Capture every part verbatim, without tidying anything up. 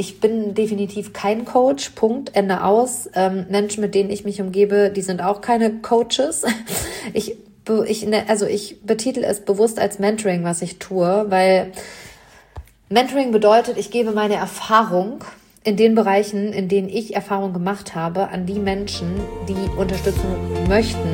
ich bin definitiv kein Coach, Punkt, Ende aus. Ähm, Menschen, mit denen ich mich umgebe, die sind auch keine Coaches. Ich, ich, also ich betitel es bewusst als Mentoring, was ich tue, weil Mentoring bedeutet, ich gebe meine Erfahrung in den Bereichen, in denen ich Erfahrung gemacht habe, an die Menschen, die Unterstützung möchten.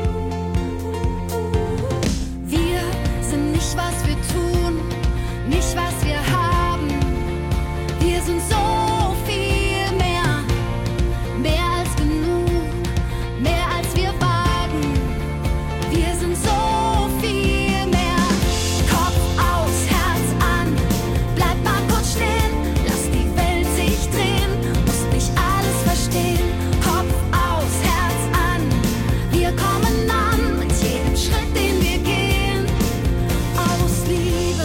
Wir sind nicht, was wir tun, nicht, was wir haben. Wir sind so viel mehr, mehr als genug, mehr als wir wagen. Wir sind so viel mehr. Kopf aus, Herz an, bleib mal kurz stehen, lass die Welt sich drehen, musst nicht alles verstehen. Kopf aus, Herz an, wir kommen an mit jedem Schritt, den wir gehen, aus Liebe.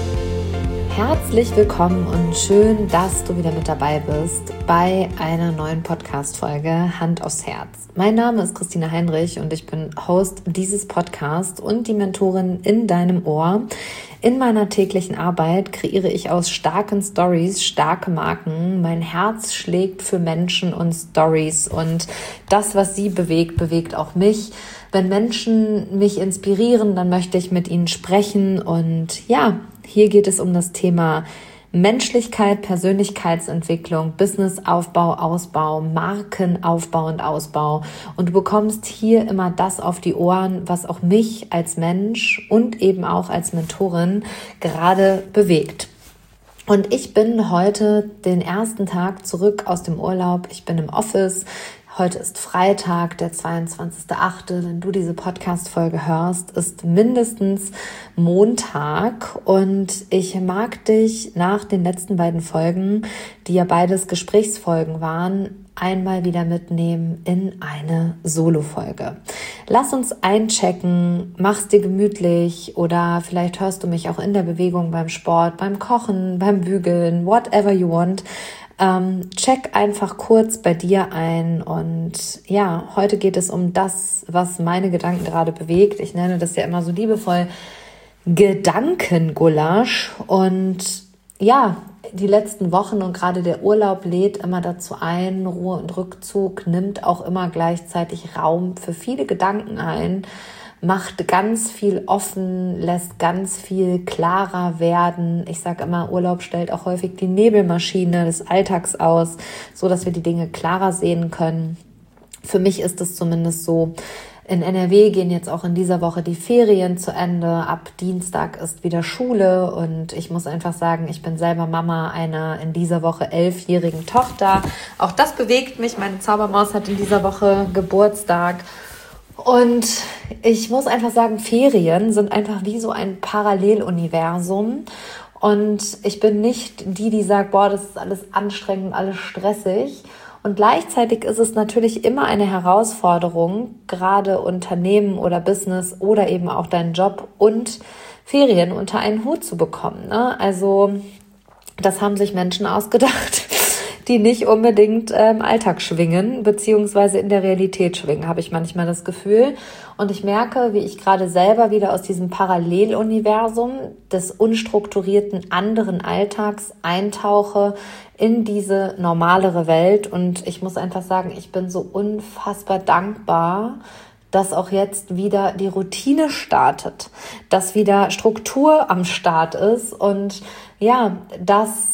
Herzlich willkommen und schön, dass du wieder mit dabei bist bei einer neuen Podcast-Folge Hand aufs Herz. Mein Name ist Christina Heinrich und ich bin Host dieses Podcasts und die Mentorin in deinem Ohr. In meiner täglichen Arbeit kreiere ich aus starken Stories starke Marken. Mein Herz schlägt für Menschen und Stories und das, was sie bewegt, bewegt auch mich. Wenn Menschen mich inspirieren, dann möchte ich mit ihnen sprechen und ja, hier geht es um das Thema Menschlichkeit, Persönlichkeitsentwicklung, Businessaufbau, Ausbau, Markenaufbau und Ausbau. Und du bekommst hier immer das auf die Ohren, was auch mich als Mensch und eben auch als Mentorin gerade bewegt. Und ich bin heute den ersten Tag zurück aus dem Urlaub. Ich bin im Office. Heute ist Freitag, der zweiundzwanzigster achte Wenn du diese Podcast-Folge hörst, ist mindestens Montag. Und ich mag dich nach den letzten beiden Folgen, die ja beides Gesprächsfolgen waren, einmal wieder mitnehmen in eine Solo-Folge. Lass uns einchecken, mach's dir gemütlich oder vielleicht hörst du mich auch in der Bewegung beim Sport, beim Kochen, beim Bügeln, whatever you want. Ähm, check einfach kurz bei dir ein und ja, heute geht es um das, was meine Gedanken gerade bewegt. Ich nenne das ja immer so liebevoll Gedankengulasch und ja, die letzten Wochen und gerade der Urlaub lädt immer dazu ein, Ruhe und Rückzug nimmt auch immer gleichzeitig Raum für viele Gedanken ein, macht ganz viel offen, lässt ganz viel klarer werden. Ich sage immer, Urlaub stellt auch häufig die Nebelmaschine des Alltags aus, so dass wir die Dinge klarer sehen können. Für mich ist es zumindest so. In N R W gehen jetzt auch in dieser Woche die Ferien zu Ende. Ab Dienstag ist wieder Schule und ich muss einfach sagen, ich bin selber Mama einer in dieser Woche elfjährigen Tochter. Auch das bewegt mich. Meine Zaubermaus hat in dieser Woche Geburtstag. Und ich muss einfach sagen, Ferien sind einfach wie so ein Paralleluniversum. Und ich bin nicht die, die sagt, boah, das ist alles anstrengend und alles stressig. Und gleichzeitig ist es natürlich immer eine Herausforderung, gerade Unternehmen oder Business oder eben auch deinen Job und Ferien unter einen Hut zu bekommen, ne? Also das haben sich Menschen ausgedacht, die nicht unbedingt im Alltag schwingen, beziehungsweise in der Realität schwingen, habe ich manchmal das Gefühl. Und ich merke, wie ich gerade selber wieder aus diesem Paralleluniversum des unstrukturierten anderen Alltags eintauche in diese normalere Welt. Und ich muss einfach sagen, ich bin so unfassbar dankbar, dass auch jetzt wieder die Routine startet, dass wieder Struktur am Start ist und ja, dass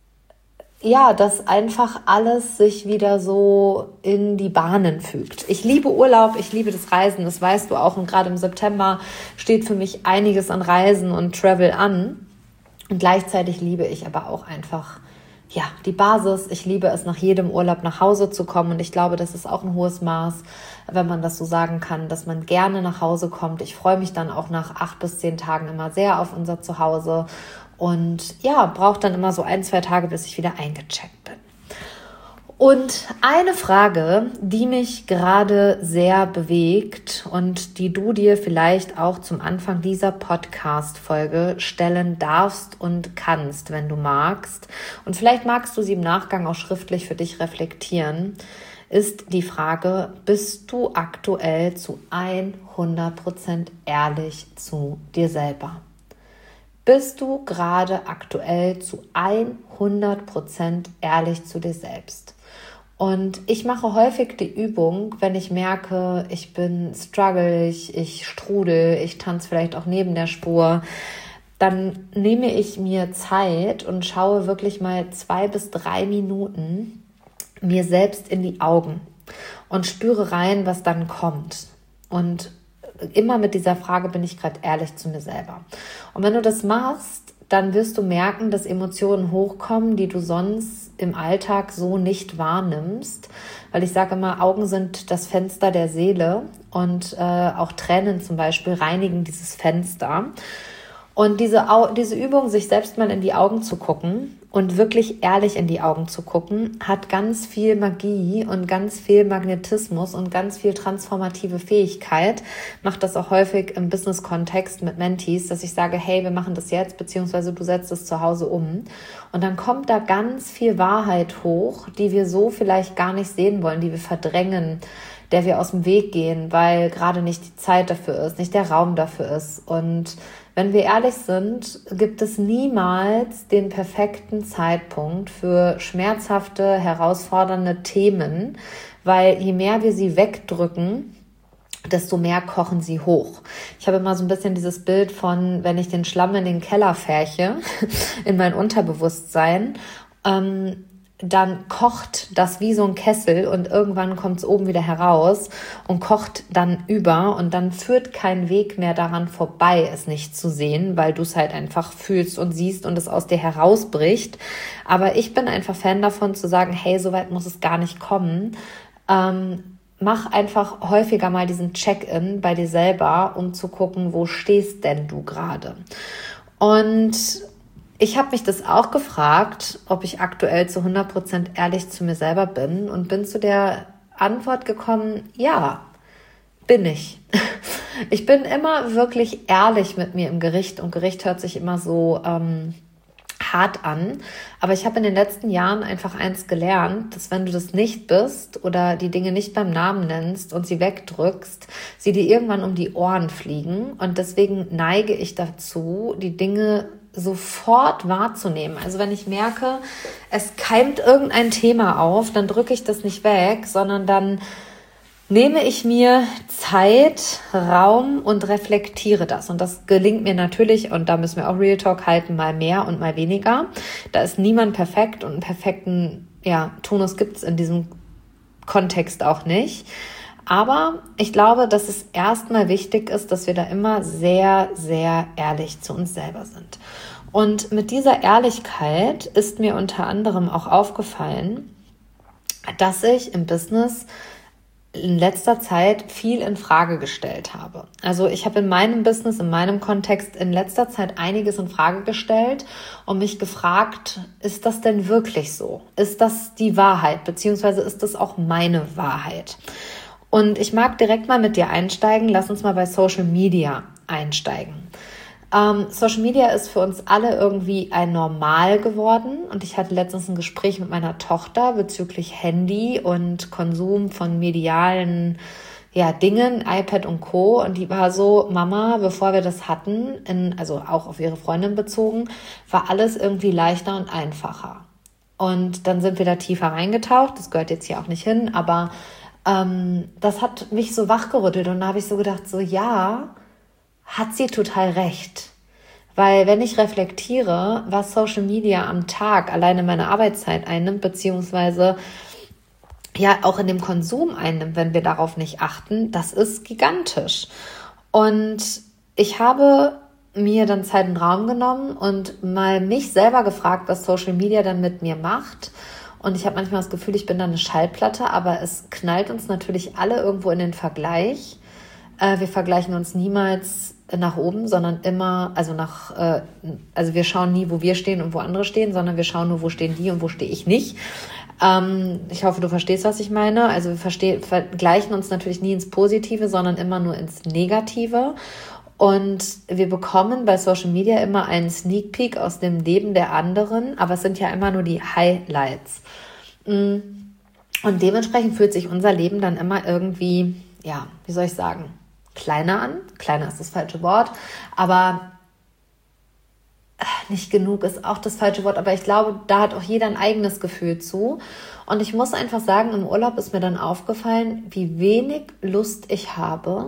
Ja, dass einfach alles sich wieder so in die Bahnen fügt. Ich liebe Urlaub, ich liebe das Reisen, das weißt du auch. Und gerade im September steht für mich einiges an Reisen und Travel an. Und gleichzeitig liebe ich aber auch einfach, ja, die Basis. Ich liebe es, nach jedem Urlaub nach Hause zu kommen. Und ich glaube, das ist auch ein hohes Maß, wenn man das so sagen kann, dass man gerne nach Hause kommt. Ich freue mich dann auch nach acht bis zehn Tagen immer sehr auf unser Zuhause. Und ja, braucht dann immer so ein, zwei Tage, bis ich wieder eingecheckt bin. Und eine Frage, die mich gerade sehr bewegt und die du dir vielleicht auch zum Anfang dieser Podcast-Folge stellen darfst und kannst, wenn du magst, und vielleicht magst du sie im Nachgang auch schriftlich für dich reflektieren, ist die Frage, bist du aktuell zu hundert Prozent ehrlich zu dir selber? bist du gerade aktuell zu hundert Prozent ehrlich zu dir selbst? Und ich mache häufig die Übung, wenn ich merke, ich bin strugglig, ich strudel, ich tanze vielleicht auch neben der Spur, dann nehme ich mir Zeit und schaue wirklich mal zwei bis drei Minuten mir selbst in die Augen und spüre rein, was dann kommt. Und immer mit dieser Frage, bin ich gerade ehrlich zu mir selber? Und wenn du das machst, dann wirst du merken, dass Emotionen hochkommen, die du sonst im Alltag so nicht wahrnimmst. Weil ich sage immer, Augen sind das Fenster der Seele und äh, auch Tränen zum Beispiel reinigen dieses Fenster. Und diese, diese Übung, sich selbst mal in die Augen zu gucken und wirklich ehrlich in die Augen zu gucken, hat ganz viel Magie und ganz viel Magnetismus und ganz viel transformative Fähigkeit. Macht das auch häufig im Business-Kontext mit Mentees, dass ich sage, hey, wir machen das jetzt, beziehungsweise du setzt es zu Hause um. Und dann kommt da ganz viel Wahrheit hoch, die wir so vielleicht gar nicht sehen wollen, die wir verdrängen, der wir aus dem Weg gehen, weil gerade nicht die Zeit dafür ist, nicht der Raum dafür ist. Und wenn wir ehrlich sind, gibt es niemals den perfekten Zeitpunkt für schmerzhafte, herausfordernde Themen, weil je mehr wir sie wegdrücken, desto mehr kochen sie hoch. Ich habe immer so ein bisschen dieses Bild von, wenn ich den Schlamm in den Keller färche, in mein Unterbewusstsein, ähm, dann kocht das wie so ein Kessel und irgendwann kommt es oben wieder heraus und kocht dann über und dann führt kein Weg mehr daran vorbei, es nicht zu sehen, weil du es halt einfach fühlst und siehst und es aus dir herausbricht. Aber ich bin einfach Fan davon zu sagen, hey, so weit muss es gar nicht kommen. Ähm, mach einfach häufiger mal diesen Check-in bei dir selber, um zu gucken, wo stehst denn du gerade? Und ich habe mich das auch gefragt, ob ich aktuell zu hundert Prozent ehrlich zu mir selber bin und bin zu der Antwort gekommen, ja, bin ich. Ich bin immer wirklich ehrlich mit mir im Gericht und Gericht hört sich immer so ähm, hart an, aber ich habe in den letzten Jahren einfach eins gelernt, dass wenn du das nicht bist oder die Dinge nicht beim Namen nennst und sie wegdrückst, sie dir irgendwann um die Ohren fliegen und deswegen neige ich dazu, die Dinge sofort wahrzunehmen. Also wenn ich merke, es keimt irgendein Thema auf, dann drücke ich das nicht weg, sondern dann nehme ich mir Zeit, Raum und reflektiere das. Und das gelingt mir natürlich, und da müssen wir auch Real Talk halten, mal mehr und mal weniger. Da ist niemand perfekt und einen perfekten ja, Tonus gibt es in diesem Kontext auch nicht. Aber ich glaube, dass es erstmal wichtig ist, dass wir da immer sehr, sehr ehrlich zu uns selber sind. Und mit dieser Ehrlichkeit ist mir unter anderem auch aufgefallen, dass ich im Business in letzter Zeit viel in Frage gestellt habe. Also ich habe in meinem Business, in meinem Kontext in letzter Zeit einiges in Frage gestellt und mich gefragt, ist das denn wirklich so? Ist das die Wahrheit? Beziehungsweise ist das auch meine Wahrheit? Und ich mag direkt mal mit dir einsteigen. Lass uns mal bei Social Media einsteigen. Ähm, Social Media ist für uns alle irgendwie ein Normal geworden. Und ich hatte letztens ein Gespräch mit meiner Tochter bezüglich Handy und Konsum von medialen ja, Dingen, iPad und Co. Und die war so, Mama, bevor wir das hatten, in, also auch auf ihre Freundin bezogen, war alles irgendwie leichter und einfacher. Und dann sind wir da tiefer reingetaucht. Das gehört jetzt hier auch nicht hin, aber Ähm, das hat mich so wachgerüttelt und da habe ich so gedacht, so ja, hat sie total recht. Weil wenn ich reflektiere, was Social Media am Tag alleine meine Arbeitszeit einnimmt, beziehungsweise ja auch in dem Konsum einnimmt, wenn wir darauf nicht achten, das ist gigantisch. Und ich habe mir dann Zeit und Raum genommen und mal mich selber gefragt, was Social Media dann mit mir macht. Und ich habe manchmal das Gefühl, ich bin da eine Schallplatte, aber es knallt uns natürlich alle irgendwo in den Vergleich. Äh, wir vergleichen uns niemals nach oben, sondern immer, also nach, äh, also wir schauen nie, wo wir stehen und wo andere stehen, sondern wir schauen nur, wo stehen die und wo stehe ich nicht. Ähm, ich hoffe, du verstehst, was ich meine. Also wir versteh, vergleichen uns natürlich nie ins Positive, sondern immer nur ins Negative. Und wir bekommen bei Social Media immer einen Sneak Peek aus dem Leben der anderen, aber es sind ja immer nur die Highlights. Und dementsprechend fühlt sich unser Leben dann immer irgendwie, ja, wie soll ich sagen, kleiner an. Kleiner ist das falsche Wort, aber nicht genug ist auch das falsche Wort, aber ich glaube, da hat auch jeder ein eigenes Gefühl zu. Und ich muss einfach sagen, im Urlaub ist mir dann aufgefallen, wie wenig Lust ich habe,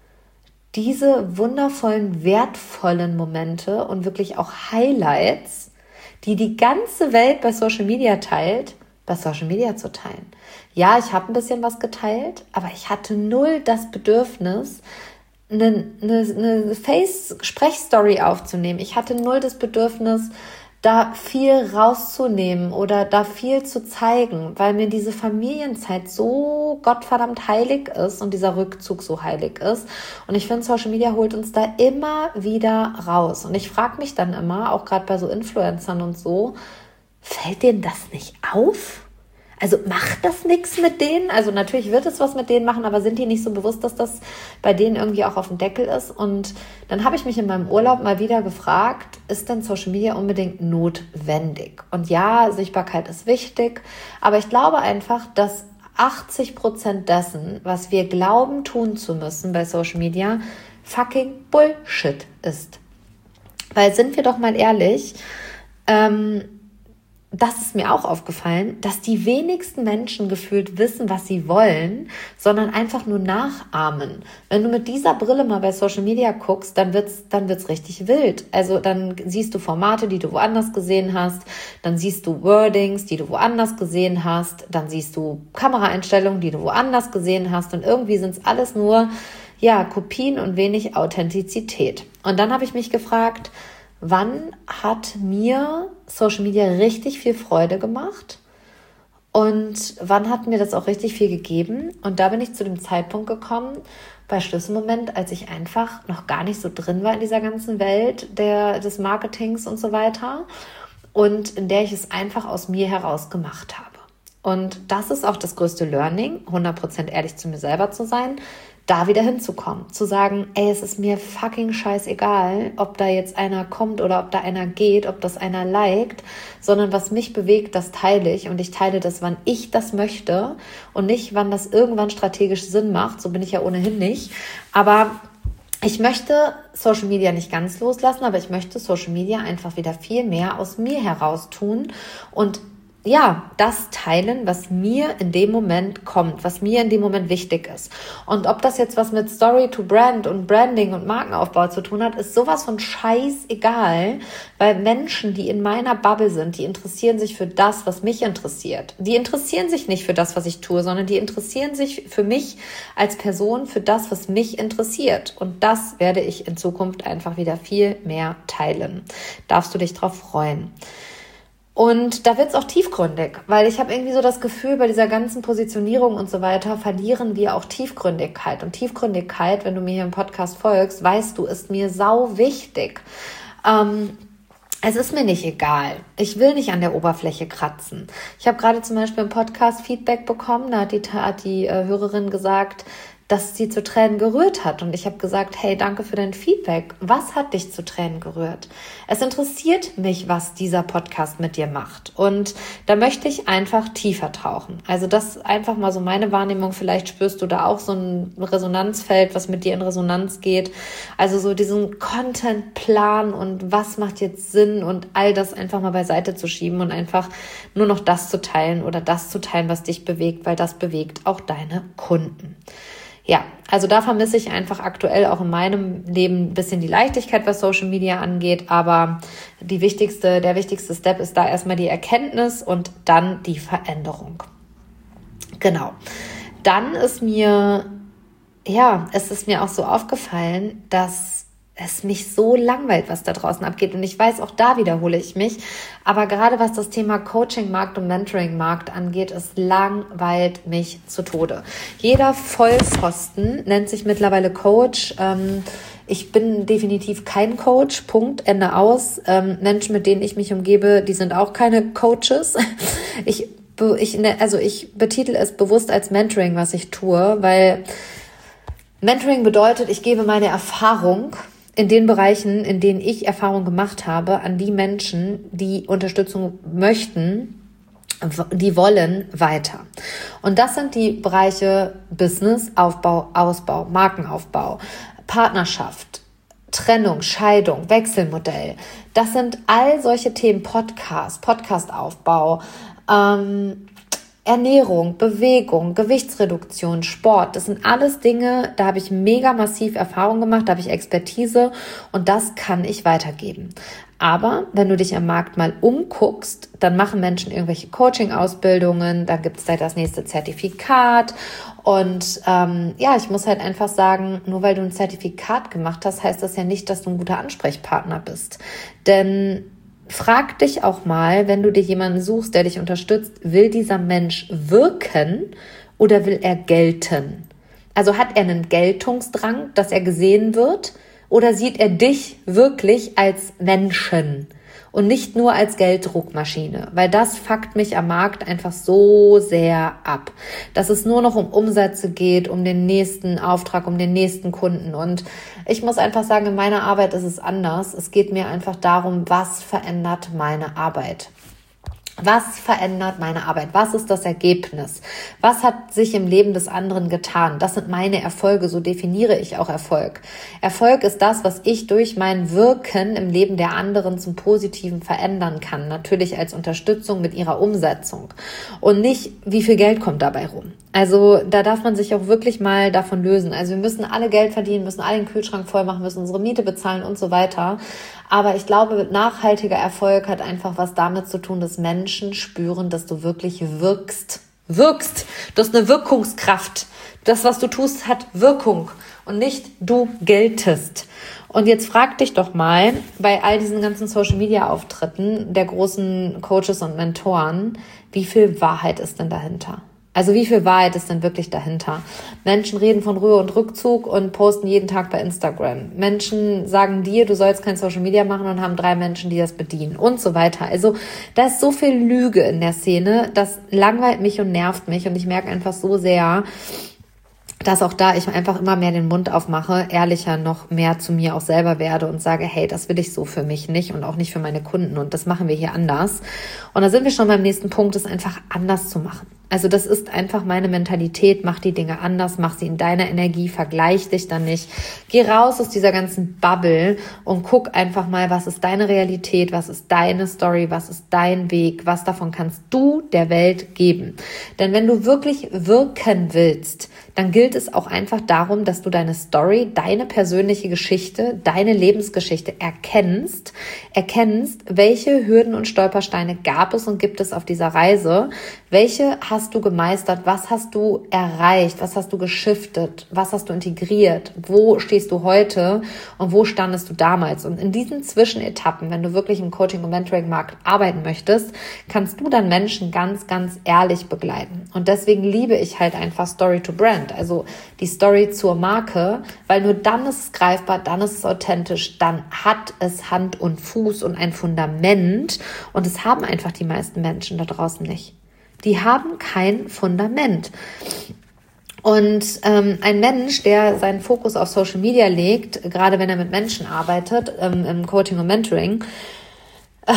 diese wundervollen, wertvollen Momente und wirklich auch Highlights, die die ganze Welt bei Social Media teilt, bei Social Media zu teilen. Ja, ich habe ein bisschen was geteilt, aber ich hatte null das Bedürfnis, eine, eine, eine Face-Sprechstory aufzunehmen. Ich hatte null das Bedürfnis, da viel rauszunehmen oder da viel zu zeigen, weil mir diese Familienzeit so gottverdammt heilig ist und dieser Rückzug so heilig ist. Und ich finde, Social Media holt uns da immer wieder raus. Und ich frage mich dann immer, auch gerade bei so Influencern und so, fällt denen das nicht auf? Also macht das nichts mit denen? Also natürlich wird es was mit denen machen, aber sind die nicht so bewusst, dass das bei denen irgendwie auch auf dem Deckel ist? Und dann habe ich mich in meinem Urlaub mal wieder gefragt, ist denn Social Media unbedingt notwendig? Und ja, Sichtbarkeit ist wichtig, aber ich glaube einfach, dass achtzig Prozent dessen, was wir glauben tun zu müssen bei Social Media, fucking Bullshit ist. Weil, sind wir doch mal ehrlich, ähm, das ist mir auch aufgefallen, dass die wenigsten Menschen gefühlt wissen, was sie wollen, sondern einfach nur nachahmen. Wenn du mit dieser Brille mal bei Social Media guckst, dann wird's, dann wird's richtig wild. Also dann siehst du Formate, die du woanders gesehen hast, dann siehst du Wordings, die du woanders gesehen hast, dann siehst du Kameraeinstellungen, die du woanders gesehen hast und irgendwie sind's alles nur, ja, Kopien und wenig Authentizität. Und dann habe ich mich gefragt, wann hat mir Social Media richtig viel Freude gemacht und wann hat mir das auch richtig viel gegeben? Und da bin ich zu dem Zeitpunkt gekommen, bei Schlüsselmoment, als ich einfach noch gar nicht so drin war in dieser ganzen Welt der, des Marketings und so weiter und in der ich es einfach aus mir heraus gemacht habe. Und das ist auch das größte Learning, hundert Prozent ehrlich zu mir selber zu sein, da wieder hinzukommen, zu sagen, ey, es ist mir fucking scheißegal, ob da jetzt einer kommt oder ob da einer geht, ob das einer liked, sondern was mich bewegt, das teile ich und ich teile das, wann ich das möchte und nicht, wann das irgendwann strategisch Sinn macht, so bin ich ja ohnehin nicht, aber ich möchte Social Media nicht ganz loslassen, aber ich möchte Social Media einfach wieder viel mehr aus mir heraus tun und ja, das teilen, was mir in dem Moment kommt, was mir in dem Moment wichtig ist. Und ob das jetzt was mit Story to Brand und Branding und Markenaufbau zu tun hat, ist sowas von scheißegal, weil Menschen, die in meiner Bubble sind, die interessieren sich für das, was mich interessiert. Die interessieren sich nicht für das, was ich tue, sondern die interessieren sich für mich als Person, für das, was mich interessiert. Und das werde ich in Zukunft einfach wieder viel mehr teilen. Darfst du dich drauf freuen. Und da wird's auch tiefgründig, weil ich habe irgendwie so das Gefühl, bei dieser ganzen Positionierung und so weiter verlieren wir auch Tiefgründigkeit. Und Tiefgründigkeit, wenn du mir hier im Podcast folgst, weißt du, ist mir sau wichtig. Ähm, es ist mir nicht egal. Ich will nicht an der Oberfläche kratzen. Ich habe gerade zum Beispiel im Podcast Feedback bekommen, da hat die, hat die äh, Hörerin gesagt, dass sie zu Tränen gerührt hat. Und ich habe gesagt, hey, danke für dein Feedback. Was hat dich zu Tränen gerührt? Es interessiert mich, was dieser Podcast mit dir macht. Und da möchte ich einfach tiefer tauchen. Also das ist einfach mal so meine Wahrnehmung. Vielleicht spürst du da auch so ein Resonanzfeld, was mit dir in Resonanz geht. Also so diesen Contentplan und was macht jetzt Sinn und all das einfach mal beiseite zu schieben und einfach nur noch das zu teilen oder das zu teilen, was dich bewegt, weil das bewegt auch deine Kunden. Ja, also da vermisse ich einfach aktuell auch in meinem Leben ein bisschen die Leichtigkeit, was Social Media angeht, aber die wichtigste, der wichtigste Step ist da erstmal die Erkenntnis und dann die Veränderung. Genau. Dann ist mir, ja, es ist mir auch so aufgefallen, dass es mich so langweilt, was da draußen abgeht. Und ich weiß, auch da wiederhole ich mich. Aber gerade was das Thema Coaching-Markt und Mentoring-Markt angeht, es langweilt mich zu Tode. Jeder Vollpfosten nennt sich mittlerweile Coach. Ähm, ich bin definitiv kein Coach. Punkt. Ende aus. Ähm, Menschen, mit denen ich mich umgebe, die sind auch keine Coaches. Ich, ich, also ich betitel es bewusst als Mentoring, was ich tue, weil Mentoring bedeutet, ich gebe meine Erfahrung in den Bereichen, in denen ich Erfahrung gemacht habe, an die Menschen, die Unterstützung möchten, die wollen, weiter. Und das sind die Bereiche Business, Aufbau, Ausbau, Markenaufbau, Partnerschaft, Trennung, Scheidung, Wechselmodell. Das sind all solche Themen, Podcast, Podcastaufbau, ähm, Ernährung, Bewegung, Gewichtsreduktion, Sport. Das sind alles Dinge, da habe ich mega massiv Erfahrung gemacht, da habe ich Expertise und das kann ich weitergeben. Aber wenn du dich am Markt mal umguckst, dann machen Menschen irgendwelche Coaching-Ausbildungen, dann gibt es da das nächste Zertifikat und ähm, ja, ich muss halt einfach sagen, nur weil du ein Zertifikat gemacht hast, heißt das ja nicht, dass du ein guter Ansprechpartner bist. Denn frag dich auch mal, wenn du dir jemanden suchst, der dich unterstützt, will dieser Mensch wirken oder will er gelten? Also hat er einen Geltungsdrang, dass er gesehen wird? Oder sieht er dich wirklich als Menschen und nicht nur als Gelddruckmaschine? Weil das fuckt mich am Markt einfach so sehr ab, dass es nur noch um Umsätze geht, um den nächsten Auftrag, um den nächsten Kunden. Und ich muss einfach sagen, in meiner Arbeit ist es anders. Es geht mir einfach darum, was verändert meine Arbeit? Was verändert meine Arbeit? Was ist das Ergebnis? Was hat sich im Leben des anderen getan? Das sind meine Erfolge, so definiere ich auch Erfolg. Erfolg ist das, was ich durch mein Wirken im Leben der anderen zum Positiven verändern kann. Natürlich als Unterstützung mit ihrer Umsetzung. Und nicht, wie viel Geld kommt dabei rum. Also da darf man sich auch wirklich mal davon lösen. Also wir müssen alle Geld verdienen, müssen alle den Kühlschrank voll machen, müssen unsere Miete bezahlen und so weiter. Aber ich glaube, nachhaltiger Erfolg hat einfach was damit zu tun, dass Menschen spüren, dass du wirklich wirkst. Wirkst. Du hast eine Wirkungskraft. Das, was du tust, hat Wirkung und nicht du geltest. Und jetzt frag dich doch mal bei all diesen ganzen Social-Media-Auftritten der großen Coaches und Mentoren, wie viel Wahrheit ist denn dahinter? Also wie viel Wahrheit ist denn wirklich dahinter? Menschen reden von Ruhe und Rückzug und posten jeden Tag bei Instagram. Menschen sagen dir, du sollst kein Social Media machen und haben drei Menschen, die das bedienen und so weiter. Also da ist so viel Lüge in der Szene, das langweilt mich und nervt mich und ich merke einfach so sehr, dass auch da ich einfach immer mehr den Mund aufmache, ehrlicher noch mehr zu mir auch selber werde und sage, hey, das will ich so für mich nicht und auch nicht für meine Kunden und das machen wir hier anders. Und da sind wir schon beim nächsten Punkt, das einfach anders zu machen. Also das ist einfach meine Mentalität, mach die Dinge anders, mach sie in deiner Energie, vergleich dich dann nicht. Geh raus aus dieser ganzen Bubble und guck einfach mal, was ist deine Realität, was ist deine Story, was ist dein Weg, was davon kannst du der Welt geben. Denn wenn du wirklich wirken willst, dann gilt es auch einfach darum, dass du deine Story, deine persönliche Geschichte, deine Lebensgeschichte erkennst, erkennst, welche Hürden und Stolpersteine gab es und gibt es auf dieser Reise, welche hast du gemeistert, was hast du erreicht, was hast du geschiftet, was hast du integriert, wo stehst du heute und wo standest du damals? Und in diesen Zwischenetappen, wenn du wirklich im Coaching- und Mentoring-Markt arbeiten möchtest, kannst du dann Menschen ganz, ganz ehrlich begleiten. Und deswegen liebe ich halt einfach Story to Brand, also die Story zur Marke, weil nur dann ist es greifbar, dann ist es authentisch, dann hat es Hand und Fuß und ein Fundament und das haben einfach die meisten Menschen da draußen nicht. Die haben kein Fundament. Und ähm, ein Mensch, der seinen Fokus auf Social Media legt, gerade wenn er mit Menschen arbeitet, ähm, im Coaching und Mentoring, äh,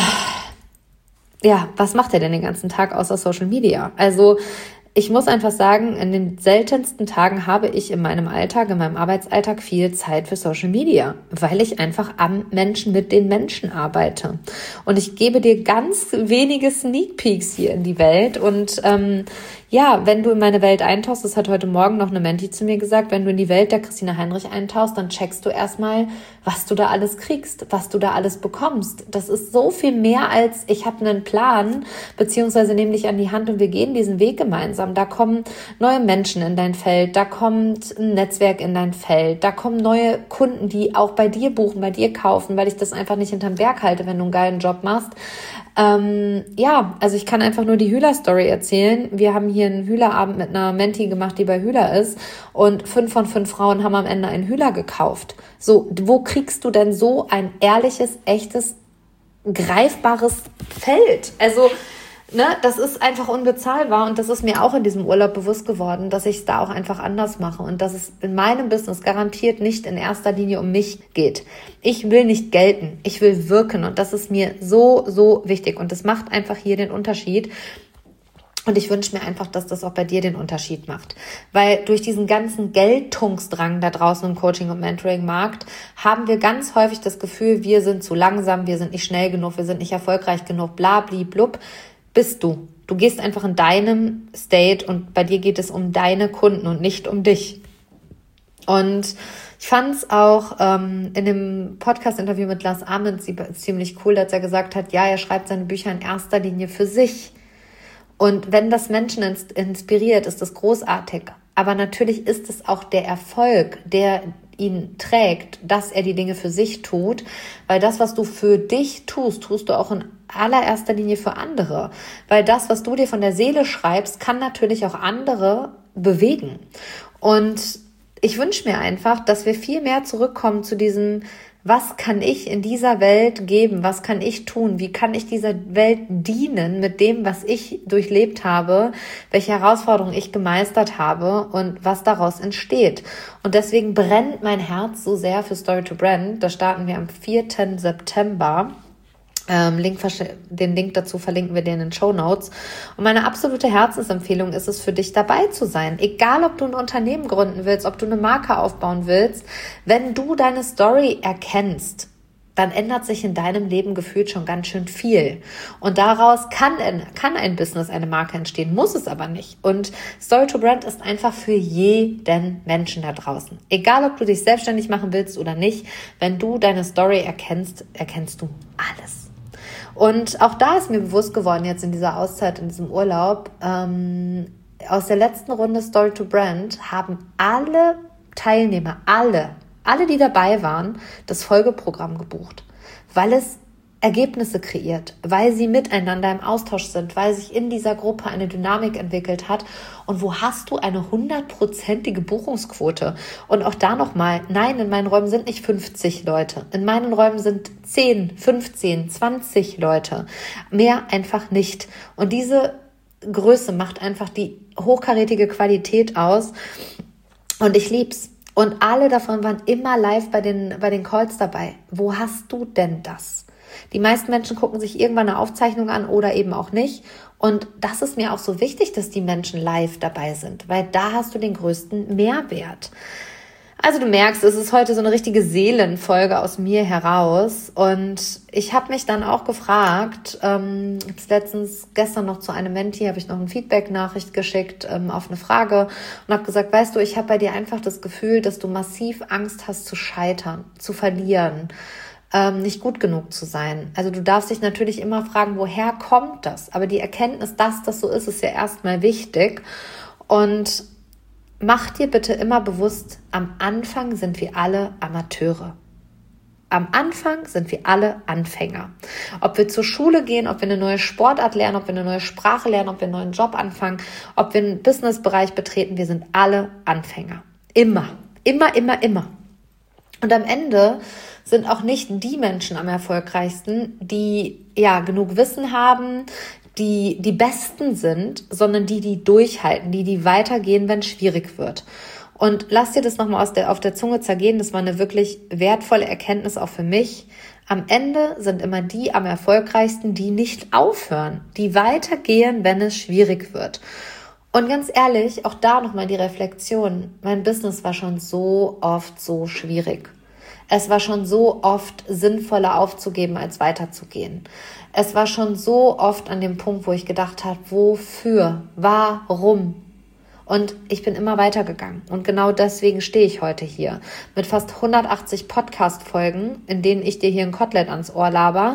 ja, was macht er denn den ganzen Tag außer Social Media? Also ich muss einfach sagen, in den seltensten Tagen habe ich in meinem Alltag, in meinem Arbeitsalltag viel Zeit für Social Media, weil ich einfach am Menschen mit den Menschen arbeite. Und ich gebe dir ganz wenige Sneak Peeks hier in die Welt und ähm, ja, wenn du in meine Welt eintauchst, das hat heute Morgen noch eine Menti zu mir gesagt, wenn du in die Welt der Christina Heinrich eintauchst, dann checkst du erstmal, was du da alles kriegst, was du da alles bekommst. Das ist so viel mehr als, ich habe einen Plan, beziehungsweise nehme dich an die Hand und wir gehen diesen Weg gemeinsam. Da kommen neue Menschen in dein Feld, da kommt ein Netzwerk in dein Feld, da kommen neue Kunden, die auch bei dir buchen, bei dir kaufen, weil ich das einfach nicht hinterm Berg halte, wenn du einen geilen Job machst. Ähm, ja, also ich kann einfach nur die Hühler-Story erzählen. Wir haben hier einen Hühlerabend mit einer Menti gemacht, die bei Hühler ist und fünf von fünf Frauen haben am Ende einen Hühler gekauft. So, wo kriegst du denn so ein ehrliches, echtes, greifbares Feld? Also, ne, das ist einfach unbezahlbar und das ist mir auch in diesem Urlaub bewusst geworden, dass ich es da auch einfach anders mache und dass es in meinem Business garantiert nicht in erster Linie um mich geht. Ich will nicht gelten, ich will wirken und das ist mir so, so wichtig und das macht einfach hier den Unterschied. Und ich wünsche mir einfach, dass das auch bei dir den Unterschied macht. Weil durch diesen ganzen Geltungsdrang da draußen im Coaching- und Mentoring-Markt haben wir ganz häufig das Gefühl, wir sind zu langsam, wir sind nicht schnell genug, wir sind nicht erfolgreich genug, bla, bli, blub. Bist du. Du gehst einfach in deinem State und bei dir geht es um deine Kunden und nicht um dich. Und ich fand es auch ähm, in dem Podcast-Interview mit Lars Ament ziemlich cool, dass er gesagt hat, ja, er schreibt seine Bücher in erster Linie für sich. Und wenn das Menschen inspiriert, ist das großartig. Aber natürlich ist es auch der Erfolg, der ihn trägt, dass er die Dinge für sich tut. Weil das, was du für dich tust, tust du auch in allererster Linie für andere. Weil das, was du dir von der Seele schreibst, kann natürlich auch andere bewegen. Und ich wünsche mir einfach, dass wir viel mehr zurückkommen zu diesem, was kann ich in dieser Welt geben? Was kann ich tun? Wie kann ich dieser Welt dienen mit dem, was ich durchlebt habe? Welche Herausforderungen ich gemeistert habe und was daraus entsteht? Und deswegen brennt mein Herz so sehr für Story to Brand. Da starten wir am vierten September. Ähm, Link, den Link dazu verlinken wir dir in den Shownotes. Und meine absolute Herzensempfehlung ist es, für dich dabei zu sein. Egal, ob du ein Unternehmen gründen willst, ob du eine Marke aufbauen willst, wenn du deine Story erkennst, dann ändert sich in deinem Leben gefühlt schon ganz schön viel. Und daraus kann, kann ein Business, eine Marke entstehen, muss es aber nicht. Und Story to Brand ist einfach für jeden Menschen da draußen. Egal, ob du dich selbstständig machen willst oder nicht, wenn du deine Story erkennst, erkennst du alles. Und auch da ist mir bewusst geworden, jetzt in dieser Auszeit, in diesem Urlaub, ähm, aus der letzten Runde Story to Brand haben alle Teilnehmer, alle, alle, die dabei waren, das Folgeprogramm gebucht, weil es Ergebnisse kreiert, weil sie miteinander im Austausch sind, weil sich in dieser Gruppe eine Dynamik entwickelt hat. Und wo hast du eine hundertprozentige Buchungsquote? Und auch da nochmal, nein, in meinen Räumen sind nicht fünfzig Leute. In meinen Räumen sind zehn, fünfzehn, zwanzig Leute. Mehr einfach nicht. Und diese Größe macht einfach die hochkarätige Qualität aus. Und ich lieb's. Und alle davon waren immer live bei den, bei den Calls dabei. Wo hast du denn das? Die meisten Menschen gucken sich irgendwann eine Aufzeichnung an oder eben auch nicht. Und das ist mir auch so wichtig, dass die Menschen live dabei sind, weil da hast du den größten Mehrwert. Also du merkst, es ist heute so eine richtige Seelenfolge aus mir heraus. Und ich habe mich dann auch gefragt, ähm, jetzt letztens, gestern noch zu einem Menti, habe ich noch eine Feedback-Nachricht geschickt ähm, auf eine Frage und habe gesagt, weißt du, ich habe bei dir einfach das Gefühl, dass du massiv Angst hast zu scheitern, zu verlieren, ähm, nicht gut genug zu sein. Also du darfst dich natürlich immer fragen, woher kommt das? Aber die Erkenntnis, dass das so ist, ist ja erstmal wichtig. Und mach dir bitte immer bewusst, am Anfang sind wir alle Amateure. Am Anfang sind wir alle Anfänger. Ob wir zur Schule gehen, ob wir eine neue Sportart lernen, ob wir eine neue Sprache lernen, ob wir einen neuen Job anfangen, ob wir einen Businessbereich betreten, wir sind alle Anfänger. Immer, immer, immer, immer. Und am Ende sind auch nicht die Menschen am erfolgreichsten, die ja genug Wissen haben, die die Besten sind, sondern die, die durchhalten, die, die weitergehen, wenn es schwierig wird. Und lass dir das nochmal aus der, auf der Zunge zergehen. Das war eine wirklich wertvolle Erkenntnis auch für mich. Am Ende sind immer die am erfolgreichsten, die nicht aufhören, die weitergehen, wenn es schwierig wird. Und ganz ehrlich, auch da nochmal die Reflexion. Mein Business war schon so oft so schwierig. Es war schon so oft sinnvoller aufzugeben, als weiterzugehen. Es war schon so oft an dem Punkt, wo ich gedacht habe, wofür, warum? Und ich bin immer weitergegangen. Und genau deswegen stehe ich heute hier. Mit fast hundertachtzig Podcast-Folgen, in denen ich dir hier ein Kotelett ans Ohr laber.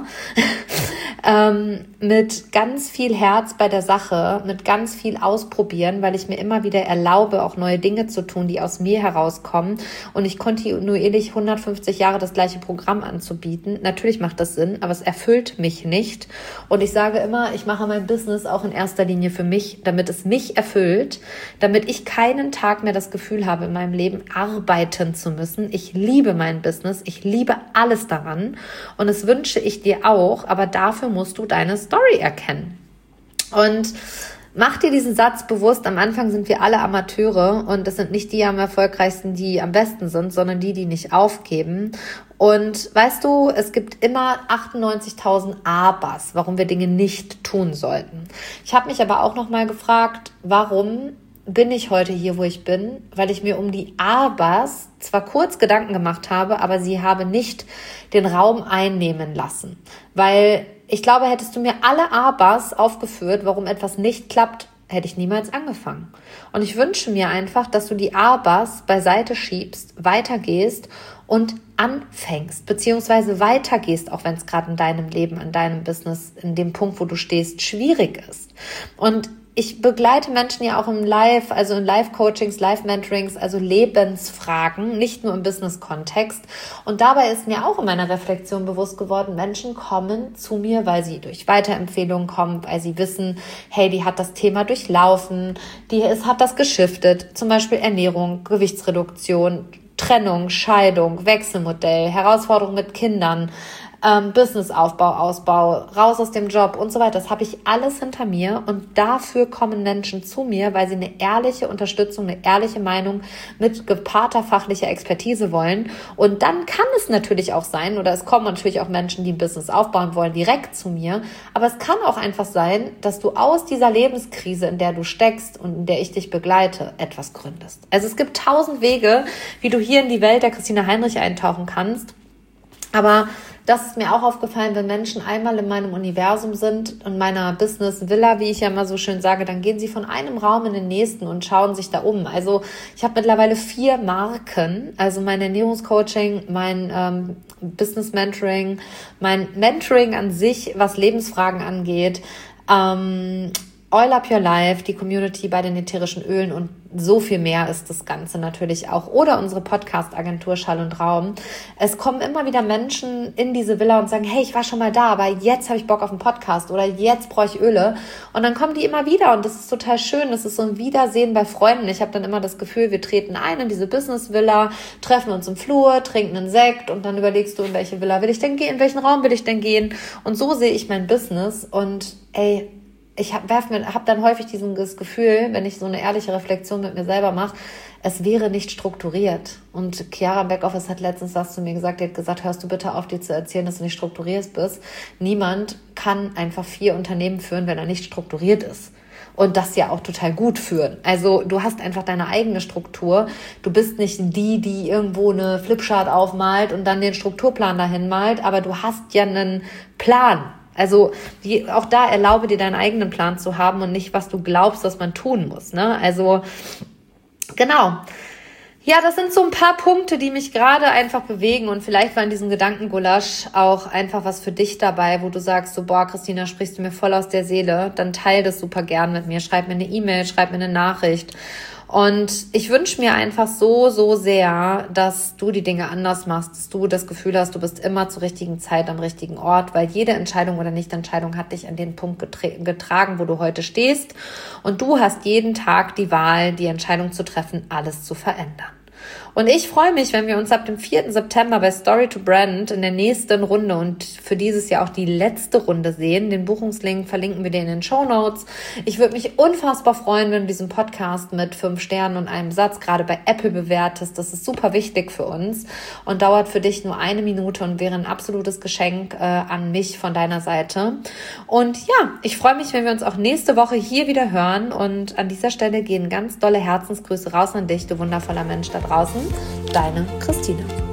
ähm, mit ganz viel Herz bei der Sache, mit ganz viel Ausprobieren, weil ich mir immer wieder erlaube, auch neue Dinge zu tun, die aus mir herauskommen. Und ich kontinuierlich hundertfünfzig Jahre das gleiche Programm anzubieten. Natürlich macht das Sinn, aber es erfüllt mich nicht. Und ich sage immer, ich mache mein Business auch in erster Linie für mich, damit es mich erfüllt, damit ich keinen Tag mehr das Gefühl habe, in meinem Leben arbeiten zu müssen. Ich liebe mein Business, ich liebe alles daran und das wünsche ich dir auch, aber dafür musst du deine Story erkennen. Und Mach dir diesen Satz bewusst, am Anfang sind wir alle Amateure und das sind nicht die am erfolgreichsten, die am besten sind, sondern die, die nicht aufgeben. Und weißt du, es gibt immer achtundneunzigtausend Abers, warum wir Dinge nicht tun sollten. Ich habe mich aber auch noch mal gefragt, warum bin ich heute hier, wo ich bin? Weil ich mir um die Abers zwar kurz Gedanken gemacht habe, aber sie habe nicht den Raum einnehmen lassen. Weil ich glaube, hättest du mir alle Abers aufgeführt, warum etwas nicht klappt, hätte ich niemals angefangen. Und ich wünsche mir einfach, dass du die Abers beiseite schiebst, weitergehst und anfängst, beziehungsweise weitergehst, auch wenn es gerade in deinem Leben, in deinem Business, in dem Punkt, wo du stehst, schwierig ist. Und ich begleite Menschen ja auch im Live, also in Live-Coachings, Live-Mentorings, also Lebensfragen, nicht nur im Business-Kontext. Und dabei ist mir auch in meiner Reflexion bewusst geworden, Menschen kommen zu mir, weil sie durch Weiterempfehlungen kommen, weil sie wissen, hey, die hat das Thema durchlaufen, die ist, hat das geschiftet, zum Beispiel Ernährung, Gewichtsreduktion, Trennung, Scheidung, Wechselmodell, Herausforderungen mit Kindern, ähm, Businessaufbau, Ausbau, raus aus dem Job und so weiter. Das habe ich alles hinter mir und dafür kommen Menschen zu mir, weil sie eine ehrliche Unterstützung, eine ehrliche Meinung mit gepaarter fachlicher Expertise wollen. Und dann kann es natürlich auch sein, oder es kommen natürlich auch Menschen, die ein Business aufbauen wollen, direkt zu mir. Aber es kann auch einfach sein, dass du aus dieser Lebenskrise, in der du steckst und in der ich dich begleite, etwas gründest. Also es gibt tausend Wege, wie du hier in die Welt der Christina Heinrich eintauchen kannst. Aber das ist mir auch aufgefallen, wenn Menschen einmal in meinem Universum sind, in meiner Business-Villa, wie ich ja immer so schön sage, dann gehen sie von einem Raum in den nächsten und schauen sich da um. Also ich habe mittlerweile vier Marken, also mein Ernährungscoaching, mein ähm, Business-Mentoring, mein Mentoring an sich, was Lebensfragen angeht, ähm, Oil Up Your Life, die Community bei den ätherischen Ölen und so viel mehr ist das Ganze natürlich auch. Oder unsere Podcast-Agentur Schall und Raum. Es kommen immer wieder Menschen in diese Villa und sagen, hey, ich war schon mal da, aber jetzt habe ich Bock auf einen Podcast oder jetzt brauche ich Öle. Und dann kommen die immer wieder und das ist total schön. Das ist so ein Wiedersehen bei Freunden. Ich habe dann immer das Gefühl, wir treten ein in diese Business-Villa, treffen uns im Flur, trinken einen Sekt und dann überlegst du, in welche Villa will ich denn gehen, in welchen Raum will ich denn gehen. Und so sehe ich mein Business und ey, ich habe hab dann häufig dieses Gefühl, wenn ich so eine ehrliche Reflexion mit mir selber mache, es wäre nicht strukturiert. Und Chiara im Backoffice hat letztens was zu mir gesagt, die hat gesagt, hörst du bitte auf, dir zu erzählen, dass du nicht strukturiert bist. Niemand kann einfach vier Unternehmen führen, wenn er nicht strukturiert ist. Und das ja auch total gut führen. Also du hast einfach deine eigene Struktur. Du bist nicht die, die irgendwo eine Flipchart aufmalt und dann den Strukturplan dahin malt, aber du hast ja einen Plan. Also die, auch da erlaube dir deinen eigenen Plan zu haben und nicht, was du glaubst, was man tun muss. Ne? Also genau. Ja, das sind so ein paar Punkte, die mich gerade einfach bewegen und vielleicht war in diesem Gedankengulasch auch einfach was für dich dabei, wo du sagst, so boah, Christina, sprichst du mir voll aus der Seele, dann teile das super gern mit mir, schreib mir eine E-Mail, schreib mir eine Nachricht. Und ich wünsche mir einfach so, so sehr, dass du die Dinge anders machst, dass du das Gefühl hast, du bist immer zur richtigen Zeit am richtigen Ort, weil jede Entscheidung oder Nichtentscheidung hat dich an den Punkt getra- getragen, wo du heute stehst. Und du hast jeden Tag die Wahl, die Entscheidung zu treffen, alles zu verändern. Und ich freue mich, wenn wir uns ab dem vierten September bei Story to Brand in der nächsten Runde und für dieses Jahr auch die letzte Runde sehen. Den Buchungslink verlinken wir dir in den Shownotes. Ich würde mich unfassbar freuen, wenn du diesen Podcast mit fünf Sternen und einem Satz gerade bei Apple bewertest. Das ist super wichtig für uns und dauert für dich nur eine Minute und wäre ein absolutes Geschenk äh, an mich von deiner Seite. Und ja, ich freue mich, wenn wir uns auch nächste Woche hier wieder hören und an dieser Stelle gehen ganz dolle Herzensgrüße raus an dich, du wundervoller Mensch da draußen. Deine Christina.